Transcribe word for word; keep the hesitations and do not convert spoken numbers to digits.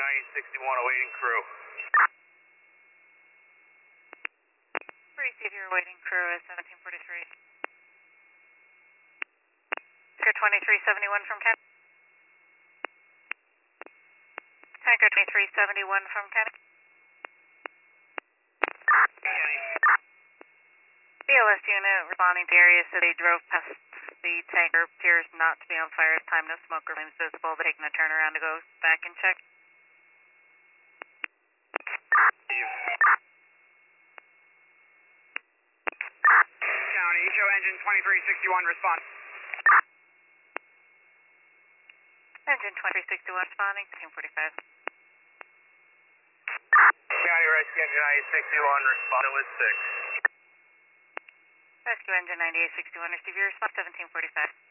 ninety sixty-one awaiting crew. Receive your awaiting crew is seventeen forty-three. Tanker twenty-three seventy-one from Ken. Tanker twenty-three seventy-one from Ken. B O S unit responding to area, so they drove past the tanker, appears not to be on fire at time, no smoke or flames visible, but taking a turnaround to go back and check. County, show engine twenty-three sixty-one, respond. Engine twenty-three sixty-one responding, fifteen forty-five. County, rescue engine ninety sixty-one, responding with six. Rescue engine ninety-eight sixty-one, receive your response, seventeen forty-five.